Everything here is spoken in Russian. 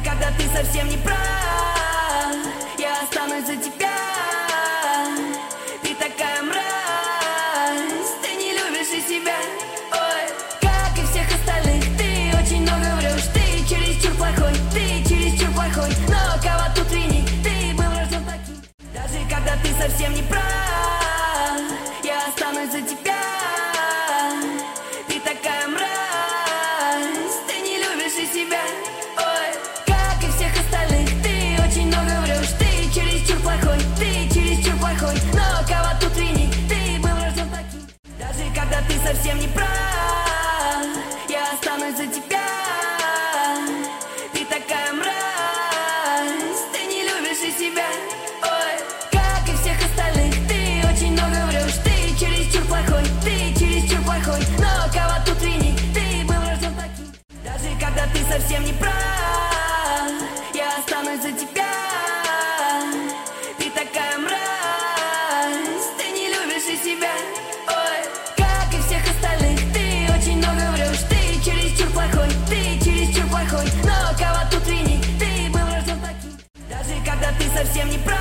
когда ты совсем не прав, я останусь за тебя. Ты такая мразь, ты не любишь и себя. Ой, как и всех остальных, ты очень много врешь. Ты чересчур плохой, но кого тут винить, ты был рожден таким. Даже когда ты совсем не прав, я останусь за тебя. Ты такая мразь, ты не любишь и себя. Ой, как и всех остальных, ты очень много врешь. Ты чересчур плохой, но кого тут винить, ты был рожден таким. Даже когда ты совсем не прав, я останусь за тебя. Ты такая мразь, ты не любишь и себя. Ой, как и всех остальных, ты очень много врешь. Ты чересчур плохой, но кого тут винить, ты был рожден таким. Даже когда ты совсем не прав, я останусь за тебя. Ты такая мразь, ты не любишь и себя. Ой, как и всех остальных, ты очень много врешь. Ты чересчур плохой, но кого тут винить, ты был рожден таким. Даже когда ты совсем не прав,